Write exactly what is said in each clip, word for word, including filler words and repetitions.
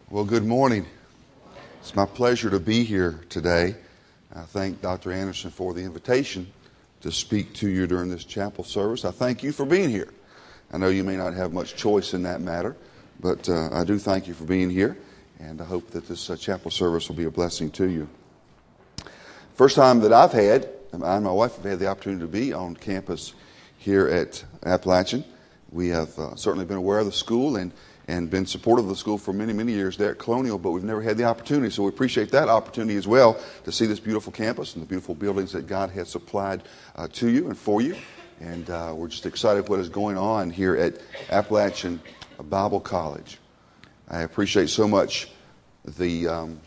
Well, good morning. It's my pleasure to be here today. I thank Doctor Anderson for the invitation to speak to you during this chapel service. I thank you for being here. I know you may not have much choice in that matter, but uh, I do thank you for being here, and I hope that this uh, chapel service will be a blessing to you. First time that I've had, I and my wife have had the opportunity to be on campus here at Appalachian. We have uh, certainly been aware of the school and and been supportive of the school for many, many years there at Colonial, but we've never had the opportunity. So we appreciate that opportunity as well to see this beautiful campus and the beautiful buildings that God has supplied uh, to you and for you. And uh, we're just excited what is going on here at Appalachian Bible College. I appreciate so much the um,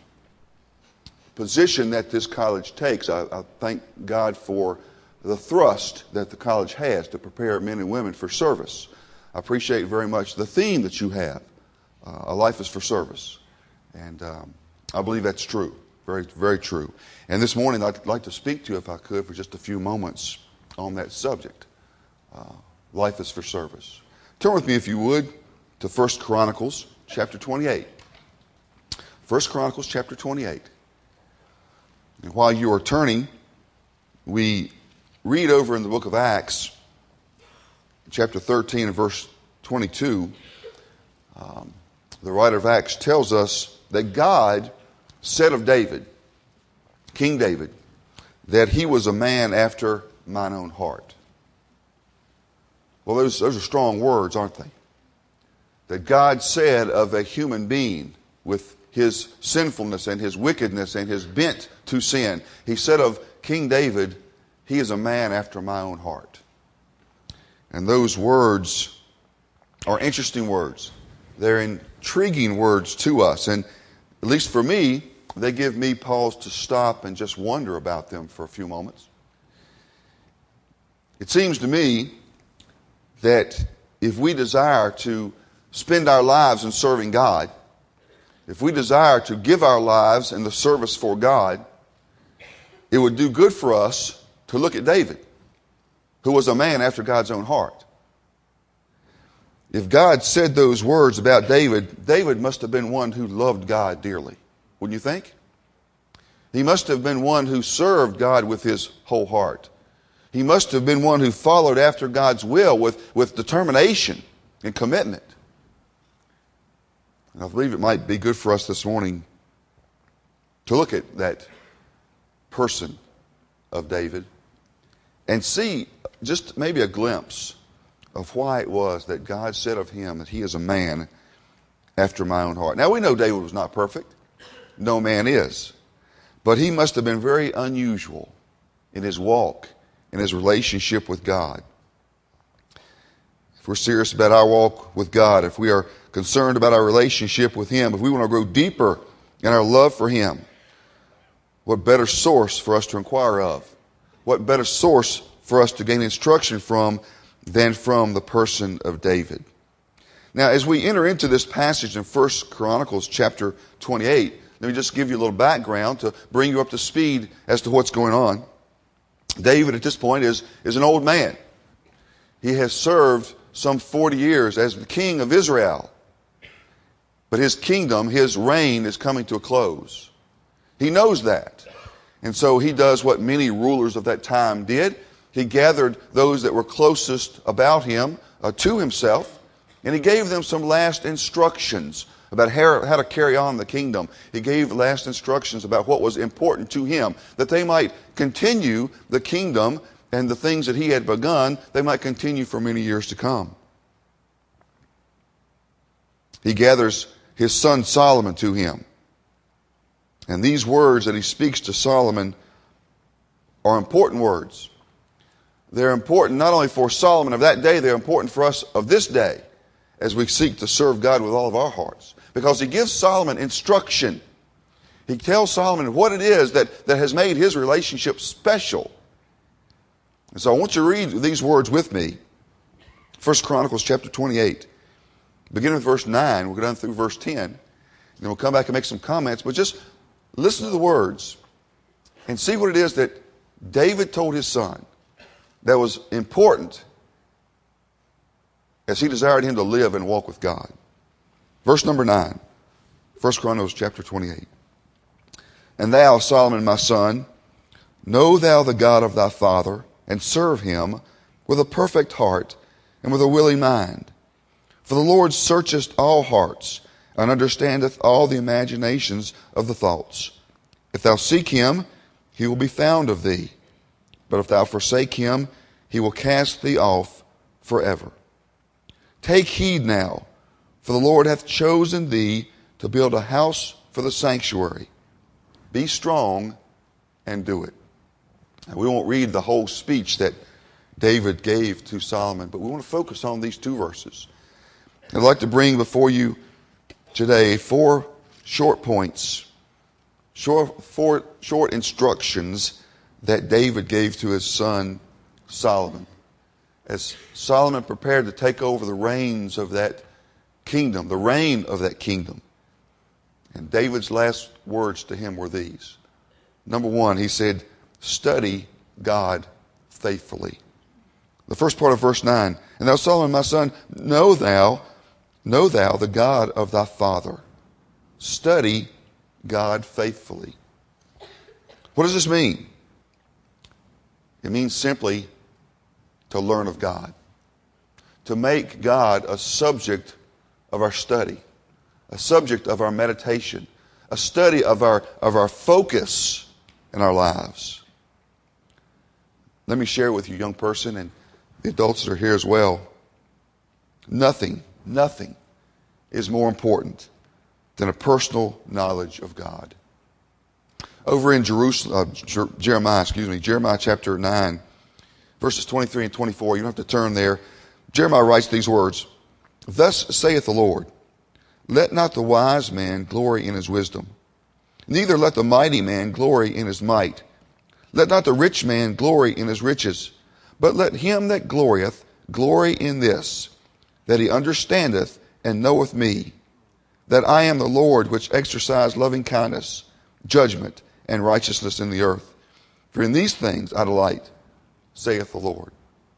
position that this college takes. I, I thank God for the thrust that the college has to prepare men and women for service. I appreciate very much the theme that you have. Uh, a life is for service. And um, I believe that's true. Very, very true. And this morning I'd like to speak to you, if I could, for just a few moments on that subject. Uh, life is for service. Turn with me, if you would, to First Chronicles chapter twenty-eight. First Chronicles chapter twenty-eight. And while you are turning, we read over in the book of Acts, chapter thirteen and verse twenty-two, um, the writer of Acts tells us that God said of David, King David, that he was a man after mine own heart. Well, those, those are strong words, aren't they? That God said of a human being with his sinfulness and his wickedness and his bent to sin. He said of King David, he is a man after my own heart. And those words are interesting words. They're intriguing words to us. And at least for me, they give me pause to stop and just wonder about them for a few moments. It seems to me that if we desire to spend our lives in serving God, if we desire to give our lives in the service for God, it would do good for us to look at David, who was a man after God's own heart. If God said those words about David, David must have been one who loved God dearly. Wouldn't you think? He must have been one who served God with his whole heart. He must have been one who followed after God's will with, with determination and commitment. And I believe it might be good for us this morning to look at that person of David and see just maybe a glimpse of why it was that God said of him that he is a man after my own heart. Now we know David was not perfect. No man is. But he must have been very unusual in his walk, in his relationship with God. If we're serious about our walk with God, if we are concerned about our relationship with him, if we want to grow deeper in our love for him, what better source for us to inquire of? What better source for us to gain instruction from than from the person of David? Now, as we enter into this passage in First Chronicles chapter twenty-eight, let me just give you a little background to bring you up to speed as to what's going on. David at this point is, is an old man. He has served some forty years as the king of Israel. But his kingdom, his reign is coming to a close. He knows that. And so he does what many rulers of that time did. He gathered those that were closest about him uh, to himself, and he gave them some last instructions about how, how to carry on the kingdom. He gave last instructions about what was important to him, that they might continue the kingdom and the things that he had begun, they might continue for many years to come. He gathers his son Solomon to him. And these words that he speaks to Solomon are important words. They're important not only for Solomon of that day, they're important for us of this day as we seek to serve God with all of our hearts. Because he gives Solomon instruction. He tells Solomon what it is that, that has made his relationship special. And so I want you to read these words with me. First Chronicles chapter twenty-eight. Beginning with verse nine, we'll go down through verse ten. And then we'll come back and make some comments. But just listen to the words and see what it is that David told his son that was important as he desired him to live and walk with God. Verse number nine. First Chronicles chapter twenty-eight. And thou, Solomon, my son, know thou the God of thy father, and serve him with a perfect heart and with a willing mind. For the Lord searcheth all hearts, and understandeth all the imaginations of the thoughts. If thou seek him, he will be found of thee. But if thou forsake him, he will cast thee off forever. Take heed now, for the Lord hath chosen thee to build a house for the sanctuary. Be strong and do it. Now, we won't read the whole speech that David gave to Solomon, but we want to focus on these two verses. I'd like to bring before you today four short points, short, four short instructions that David gave to his son Solomon. As Solomon prepared to take over the reins of that kingdom, the reign of that kingdom. And David's last words to him were these. Number one, he said, study God faithfully. The first part of verse nine, and thou, Solomon, my son, know thou, know thou the God of thy father. Study God faithfully. What does this mean? It means simply to learn of God. To make God a subject of our study. A subject of our meditation. A study of our, of our focus in our lives. Let me share with you, young person, and the adults that are here as well. Nothing, nothing is more important than a personal knowledge of God. Over in Jerusalem, uh, Jeremiah, excuse me, Jeremiah chapter nine, verses twenty-three and twenty-four, you don't have to turn there. Jeremiah writes these words, Thus saith the Lord, let not the wise man glory in his wisdom, neither let the mighty man glory in his might. Let not the rich man glory in his riches, but let him that glorieth glory in this, that he understandeth and knoweth me, that I am the Lord which exercise loving kindness, judgment, and righteousness in the earth. For in these things I delight, saith the Lord.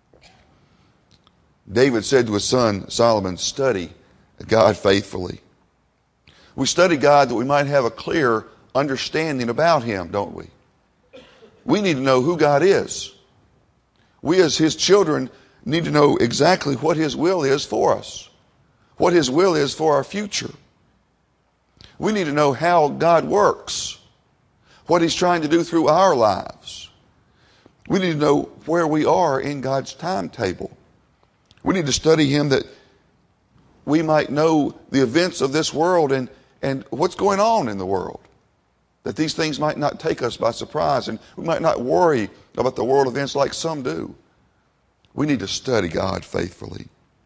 David said to his son Solomon, study God faithfully. We study God that we might have a clear understanding about him, don't we? We need to know who God is. We as his children need to know exactly what his will is for us, what his will is for our future. We need to know how God works, what he's trying to do through our lives. We need to know where we are in God's timetable. We need to study him that we might know the events of this world and, and what's going on in the world. That these things might not take us by surprise and we might not worry about the world events like some do. We need to study God faithfully.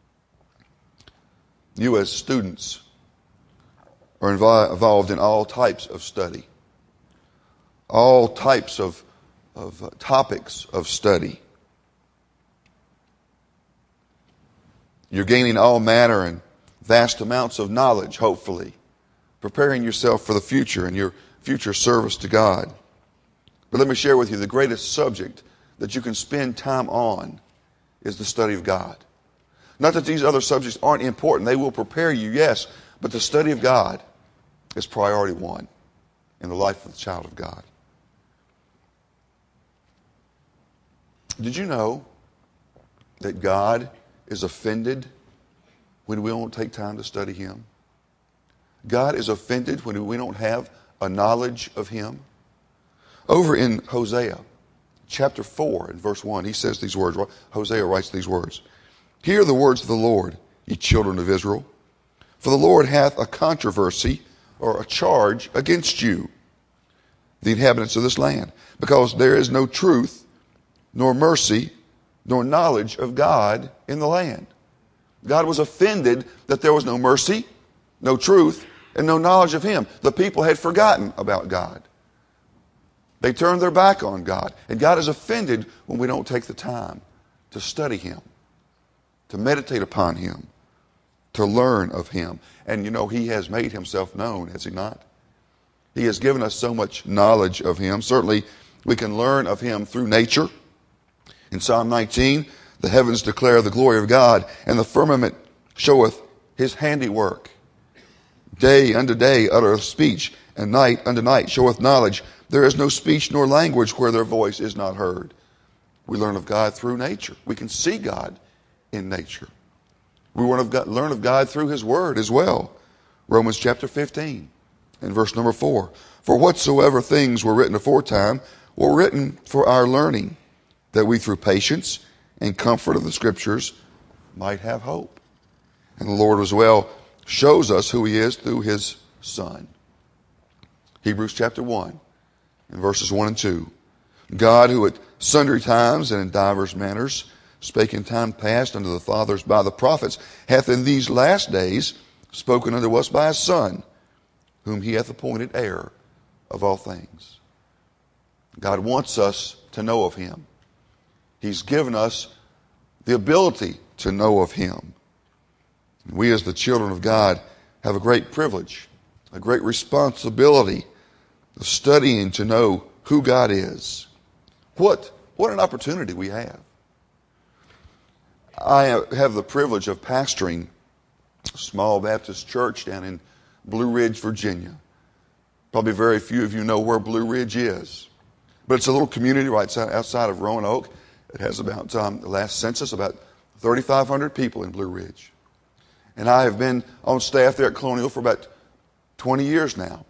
You as students are involved in all types of study. All types of, of uh, topics of study. You're gaining all manner and vast amounts of knowledge, hopefully. Preparing yourself for the future and your future service to God. But let me share with you the greatest subject that you can spend time on is the study of God. Not that these other subjects aren't important. They will prepare you, yes. But the study of God is priority one in the life of the child of God. Did you know that God is offended when we don't take time to study him? God is offended when we don't have a knowledge of him. Over in Hosea chapter four and verse one, he says these words. Hosea writes these words. Hear the words of the Lord, ye children of Israel. For the Lord hath a controversy or a charge against you, the inhabitants of this land, because there is no truth, nor mercy, nor knowledge of God in the land. God was offended that there was no mercy, no truth, and no knowledge of him. The people had forgotten about God. They turned their back on God. And God is offended when we don't take the time to study him, to meditate upon him, to learn of him. And you know, he has made himself known, has he not? He has given us so much knowledge of him. Certainly, we can learn of him through nature. In Psalm nineteen, the heavens declare the glory of God, and the firmament showeth his handiwork. Day unto day uttereth speech, and night unto night showeth knowledge. There is no speech nor language where their voice is not heard. We learn of God through nature. We can see God in nature. We learn of God, learn of God through His Word as well. Romans chapter fifteen and verse number four. For whatsoever things were written aforetime were written for our learning, that we through patience and comfort of the Scriptures might have hope. And the Lord as well shows us who He is through His Son. Hebrews chapter one and verses one and two. God, who at sundry times and in divers manners spake in time past unto the fathers by the prophets, hath in these last days spoken unto us by His Son, whom He hath appointed heir of all things. God wants us to know of Him. He's given us the ability to know of Him. We as the children of God have a great privilege, a great responsibility of studying to know who God is. What, what an opportunity we have. I have the privilege of pastoring a small Baptist church down in Blue Ridge, Virginia. Probably very few of you know where Blue Ridge is. But it's a little community right outside of Roanoke. It has about, um, the last census, about thirty-five hundred people in Blue Ridge. And I have been on staff there at Colonial for about twenty years now.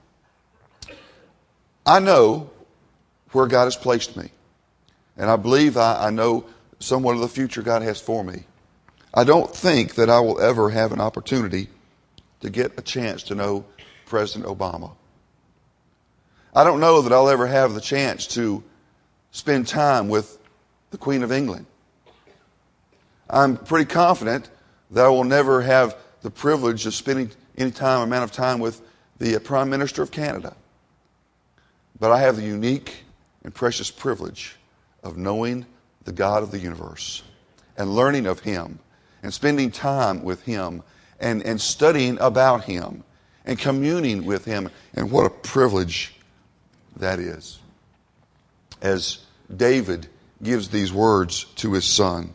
I know where God has placed me. And I believe I, I know somewhat of the future God has for me. I don't think that I will ever have an opportunity to get a chance to know President Obama. I don't know that I'll ever have the chance to spend time with the Queen of England. I'm pretty confident that I will never have the privilege of spending any time, amount of time with the Prime Minister of Canada. But I have the unique and precious privilege of knowing the God of the universe and learning of Him and spending time with Him and, and studying about Him and communing with Him. And what a privilege that is. As David gives these words to his son.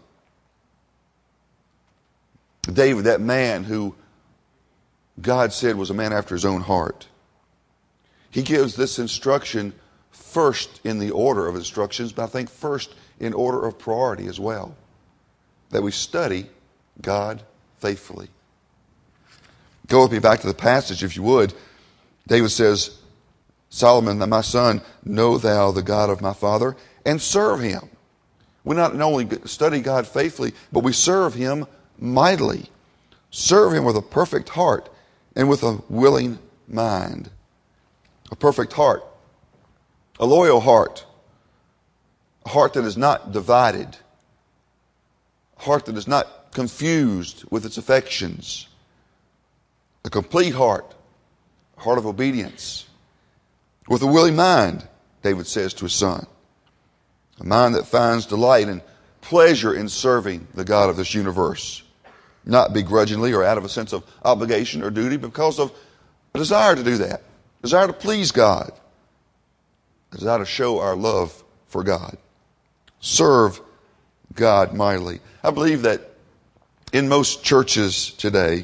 David, that man who God said was a man after His own heart. He gives this instruction first in the order of instructions, but I think first in order of priority as well. That we study God faithfully. Go with me back to the passage if you would. David says, Solomon, my son, know thou the God of my father, and serve Him. We not only study God faithfully, but we serve Him mightily. Serve Him with a perfect heart and with a willing mind. A perfect heart. A loyal heart. A heart that is not divided. A heart that is not confused with its affections. A complete heart. A heart of obedience. With a willing mind, David says to his son. A mind that finds delight and pleasure in serving the God of this universe. Not begrudgingly or out of a sense of obligation or duty, but because of a desire to do that. A desire to please God. A desire to show our love for God. Serve God mightily. I believe that in most churches today,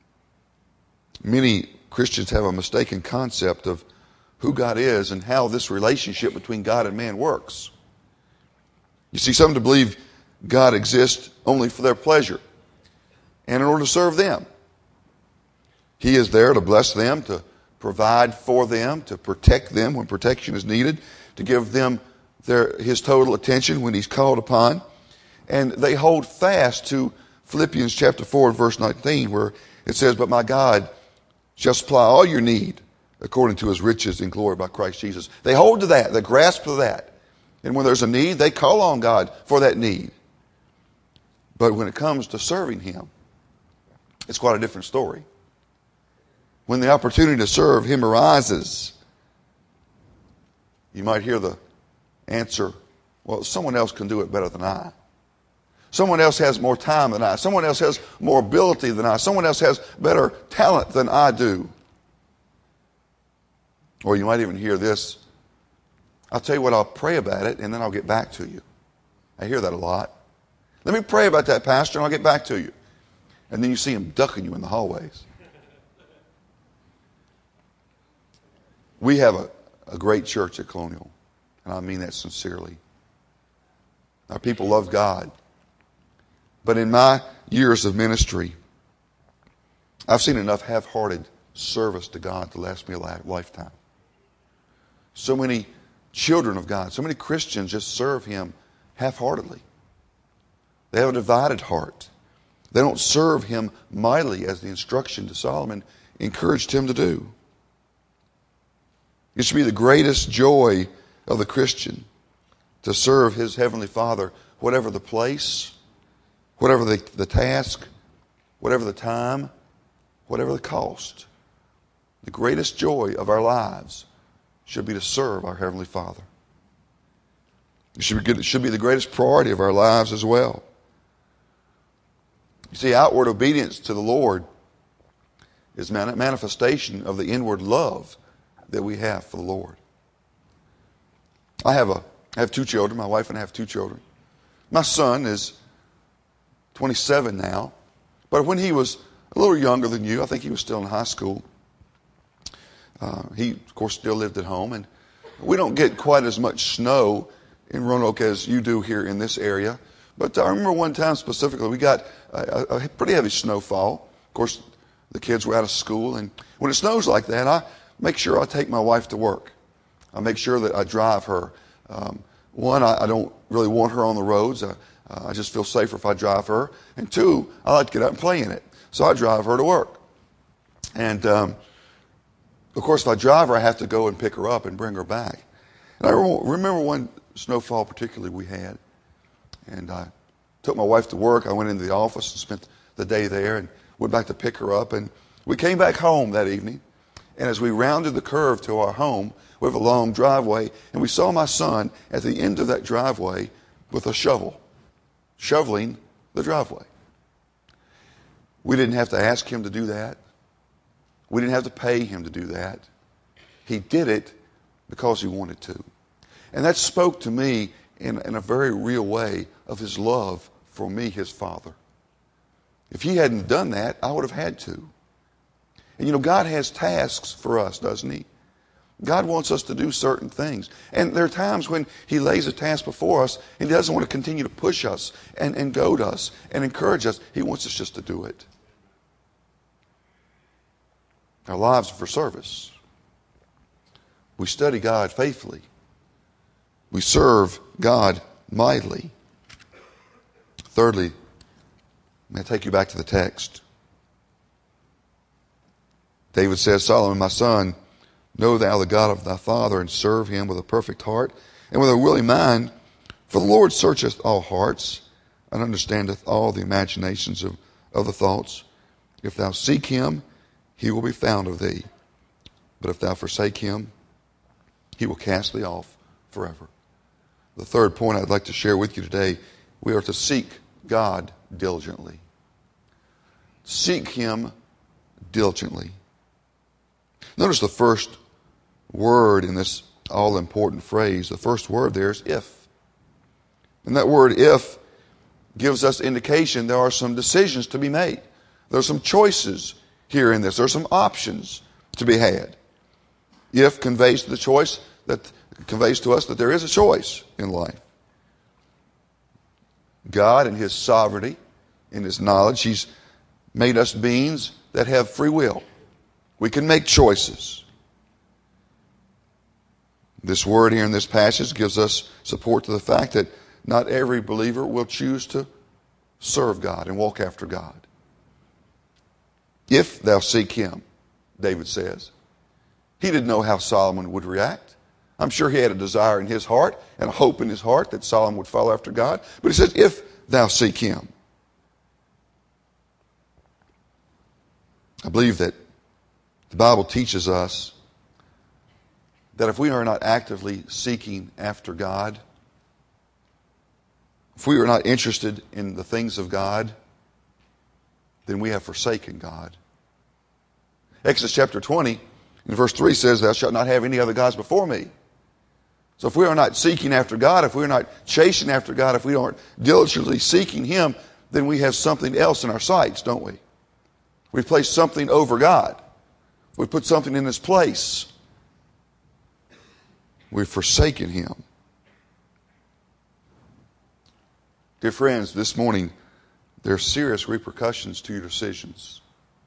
many Christians have a mistaken concept of who God is and how this relationship between God and man works. You see, some to believe God exists only for their pleasure and in order to serve them. He is there to bless them, to provide for them, to protect them when protection is needed, to give them their, His total attention when He's called upon. And they hold fast to Philippians chapter four, verse nineteen, where it says, but my God shall supply all your need according to His riches in glory by Christ Jesus. They hold to that. They grasp to that. And when there's a need, they call on God for that need. But when it comes to serving Him, it's quite a different story. When the opportunity to serve Him arises, you might hear the answer, well, someone else can do it better than I. Someone else has more time than I. Someone else has more ability than I. Someone else has better talent than I do. Or you might even hear this, I'll tell you what, I'll pray about it and then I'll get back to you. I hear that a lot. Let me pray about that, Pastor, and I'll get back to you. And then you see him ducking you in the hallways. We have a, a great church at Colonial, and I mean that sincerely. Our people love God. But in my years of ministry, I've seen enough half-hearted service to God to last me a lifetime. So many children of God, so many Christians just serve Him half-heartedly. They have a divided heart. They don't serve Him mightily as the instruction to Solomon encouraged him to do. It should be the greatest joy of the Christian to serve his Heavenly Father, whatever the place, whatever the, the task, whatever the time, whatever the cost. The greatest joy of our lives should be to serve our Heavenly Father. It should be, it should be the greatest priority of our lives as well. You see, outward obedience to the Lord is a manifestation of the inward love that we have for the Lord. I have a I have two children. My wife and I have two children. My son is twenty-seven now, but when he was a little younger than you, I think he was still in high school. Uh, he, of course, still lived at home, and we don't get quite as much snow in Roanoke as you do here in this area. But I remember one time specifically, we got a, a pretty heavy snowfall. Of course, the kids were out of school, and when it snows like that, I make sure I take my wife to work. I make sure that I drive her. Um, one, I, I don't really want her on the roads. I, uh, I just feel safer if I drive her. And two, I like to get out and play in it. So I drive her to work. And, um, of course, if I drive her, I have to go and pick her up and bring her back. And I remember one snowfall particularly we had. And I took my wife to work. I went into the office and spent the day there and went back to pick her up. And we came back home that evening. And as we rounded the curve to our home, we have a long driveway, and we saw my son at the end of that driveway with a shovel, shoveling the driveway. We didn't have to ask him to do that. We didn't have to pay him to do that. He did it because he wanted to. And that spoke to me in, in a very real way of his love for me, his father. If he hadn't done that, I would have had to. And you know, God has tasks for us, doesn't He? God wants us to do certain things. And there are times when He lays a task before us and He doesn't want to continue to push us and, and goad us and encourage us. He wants us just to do it. Our lives are for service. We study God faithfully. We serve God mightily. Thirdly, I'm going to take you back to the text. David says, Solomon, my son, know thou the God of thy father, and serve him with a perfect heart and with a willing mind. For the Lord searcheth all hearts, and understandeth all the imaginations of, of the thoughts. If thou seek him, he will be found of thee. But if thou forsake him, he will cast thee off forever. The third point I'd like to share with you today, we are to seek God diligently. Seek him diligently. Notice the first word in this all-important phrase. The first word there is if. And that word if gives us indication there are some decisions to be made. There are some choices here in this. There are some options to be had. If conveys to the choice that conveys to us that there is a choice in life. God in His sovereignty, in His knowledge, He's made us beings that have free will. We can make choices. This word here in this passage gives us support to the fact that not every believer will choose to serve God and walk after God. If thou seek him, David says. He didn't know how Solomon would react. I'm sure he had a desire in his heart and a hope in his heart that Solomon would follow after God. But he says, if thou seek him. I believe that the Bible teaches us that if we are not actively seeking after God, if we are not interested in the things of God, then we have forsaken God. Exodus chapter twenty, in verse three says, thou shalt not have any other gods before me. So if we are not seeking after God, if we are not chasing after God, if we aren't diligently seeking Him, then we have something else in our sights, don't we? We've placed something over God. We put something in His place. We've forsaken Him. Dear friends, this morning there are serious repercussions to your decisions.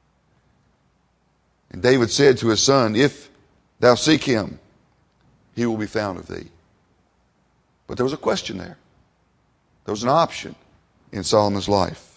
And David said to his son, if thou seek Him, He will be found of thee. But there was a question there. There was an option in Solomon's life.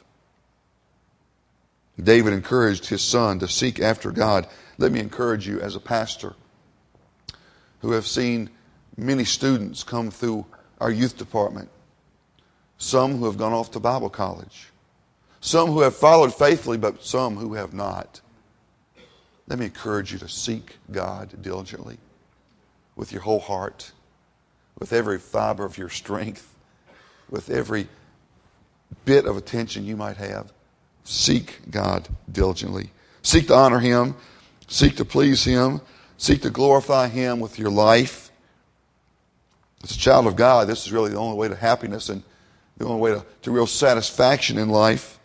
David encouraged his son to seek after God. Let me encourage you as a pastor who have seen many students come through our youth department. Some who have gone off to Bible college. Some who have followed faithfully, but some who have not. Let me encourage you to seek God diligently with your whole heart, with every fiber of your strength, with every bit of attention you might have. Seek God diligently. Seek to honor Him. Seek to please Him. Seek to glorify Him with your life. As a child of God, this is really the only way to happiness and the only way to, to real satisfaction in life.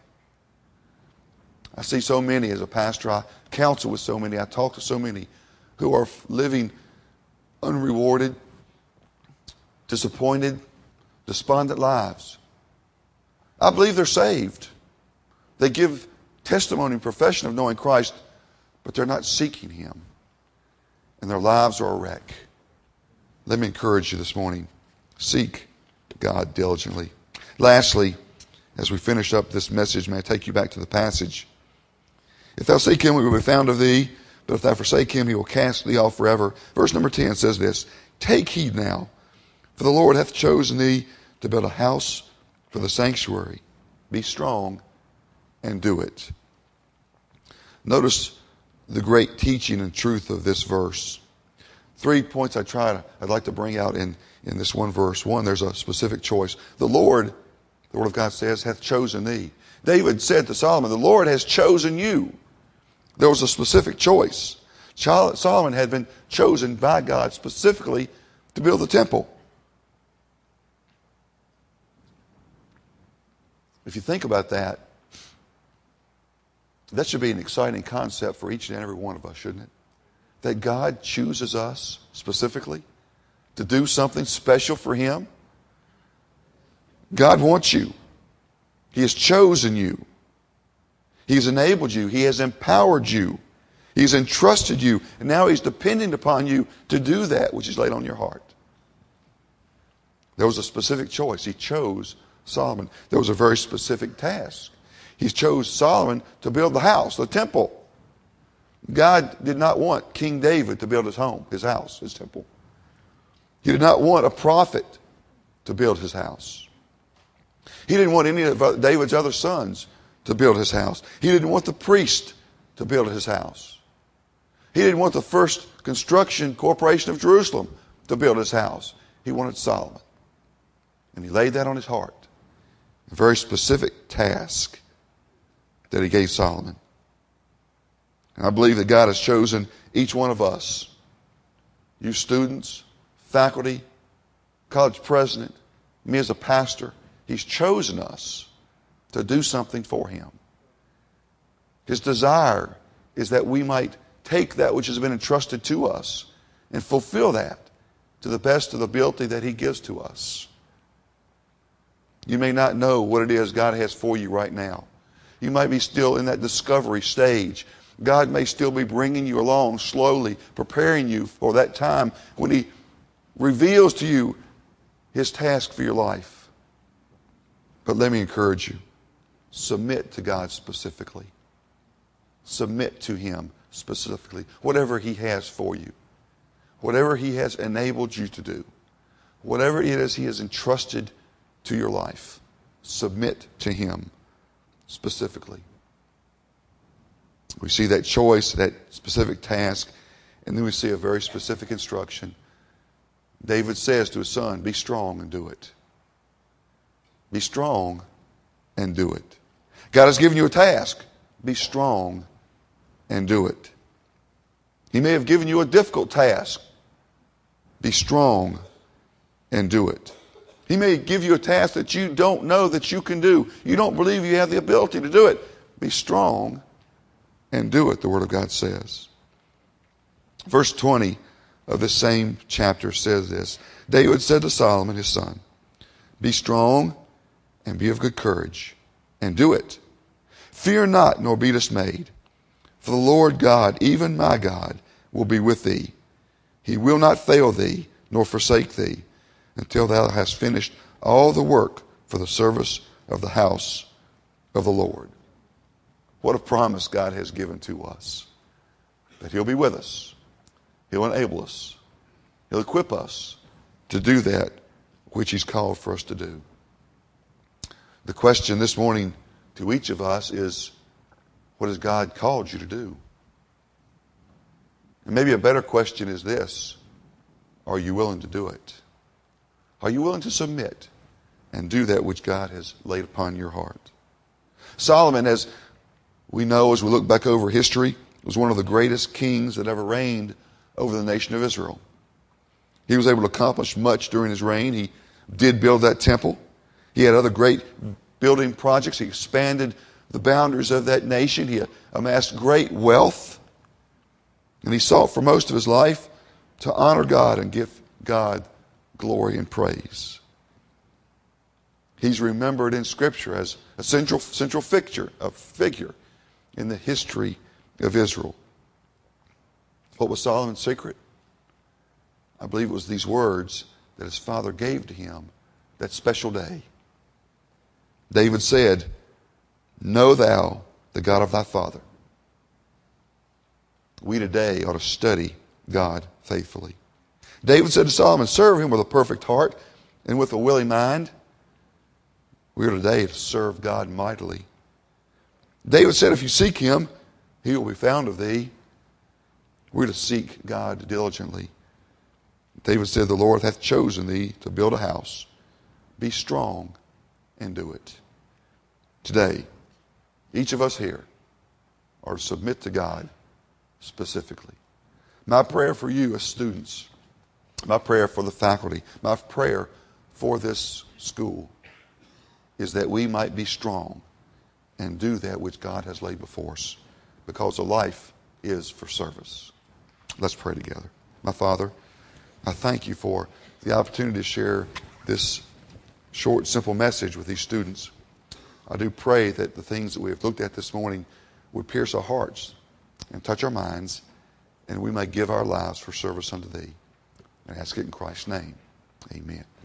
I see so many as a pastor. I counsel with so many. I talk to so many who are living unrewarded, disappointed, despondent lives. I believe they're saved. They give testimony and profession of knowing Christ, but they're not seeking Him. And their lives are a wreck. Let me encourage you this morning. Seek God diligently. Lastly, as we finish up this message, may I take you back to the passage. If thou seek Him, He will be found of thee. But if thou forsake Him, He will cast thee off forever. Verse number ten says this, take heed now, for the Lord hath chosen thee to build a house for the sanctuary. Be strong and do it. Notice the great teaching and truth of this verse. Three points I try to, I'd like to bring out in, in this one verse. One, there's a specific choice. The Lord, the Word of God says, hath chosen thee. David said to Solomon, the Lord has chosen you. There was a specific choice. Solomon had been chosen by God specifically to build the temple. If you think about that, that should be an exciting concept for each and every one of us, shouldn't it? That God chooses us specifically to do something special for Him. God wants you. He has chosen you. He has enabled you. He has empowered you. He's entrusted you. And now He's depending upon you to do that which is laid on your heart. There was a specific choice. He chose Solomon. There was a very specific task. He chose Solomon to build the house, the temple. God did not want King David to build his home, his house, his temple. He did not want a prophet to build his house. He didn't want any of David's other sons to build his house. He didn't want the priest to build his house. He didn't want the first construction corporation of Jerusalem to build his house. He wanted Solomon. And He laid that on his heart. A very specific task that He gave Solomon. And I believe that God has chosen each one of us, you students, faculty, college president, me as a pastor. He's chosen us to do something for Him. His desire is that we might take that which has been entrusted to us and fulfill that to the best of the ability that He gives to us. You may not know what it is God has for you right now. You might be still in that discovery stage. God may still be bringing you along slowly, preparing you for that time when He reveals to you His task for your life. But let me encourage you. Submit to God specifically. Submit to Him specifically. Whatever He has for you. Whatever He has enabled you to do. Whatever it is He has entrusted to your life. Submit to Him specifically. We see that choice, that specific task, and then we see a very specific instruction. David says to his son, be strong and do it. Be strong and do it. God has given you a task. Be strong and do it. He may have given you a difficult task. Be strong and do it. He may give you a task that you don't know that you can do. You don't believe you have the ability to do it. Be strong and do it, the Word of God says. Verse twenty of this same chapter says this. David said to Solomon, his son, be strong and be of good courage, and do it. Fear not, nor be dismayed. For the Lord God, even my God, will be with thee. He will not fail thee, nor forsake thee, until thou hast finished all the work for the service of the house of the Lord. What a promise God has given to us. That He'll be with us. He'll enable us. He'll equip us to do that which He's called for us to do. The question this morning to each of us is, what has God called you to do? And maybe a better question is this: are you willing to do it? Are you willing to submit and do that which God has laid upon your heart? Solomon, as we know as we look back over history, was one of the greatest kings that ever reigned over the nation of Israel. He was able to accomplish much during his reign. He did build that temple. He had other great building projects. He expanded the boundaries of that nation. He amassed great wealth. And he sought for most of his life to honor God and give God glory and praise. He's remembered in Scripture as a central, central figure, a figure in the history of Israel. What was Solomon's secret? I believe it was these words that his father gave to him that special day. David said, know thou the God of thy father. We today ought to study God faithfully. David said to Solomon, serve him with a perfect heart and with a willing mind. We are today to serve God mightily. David said, if you seek him, he will be found of thee. We're to seek God diligently. David said, the Lord hath chosen thee to build a house. Be strong and do it. Today, each of us here are to submit to God specifically. My prayer for you as students, my prayer for the faculty, my prayer for this school is that we might be strong and do that which God has laid before us, because a life is for service. Let's pray together. My Father, I thank you for the opportunity to share this short, simple message with these students. I do pray that the things that we have looked at this morning would pierce our hearts and touch our minds, and we may give our lives for service unto thee. I ask it in Christ's name. Amen.